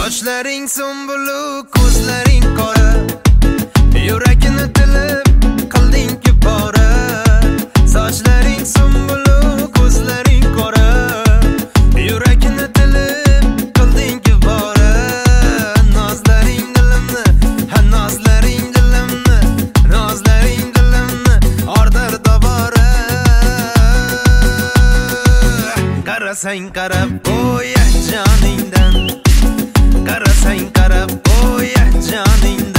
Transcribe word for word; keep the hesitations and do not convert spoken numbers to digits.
Sochlaring sumbulu, ko'zlaring qora, yuragini tilib qilding-ki pora. Sochlaring sumbulu, ko'zlaring qora, yuragini tilib qilding-ki pora. Nozlaring dilimni, ha nozlaring dilimni, nozlaring dilimni ordirdi bora. Qarasang qarab qo'ya joningdan, qarasang qarab qo'ya joningdan.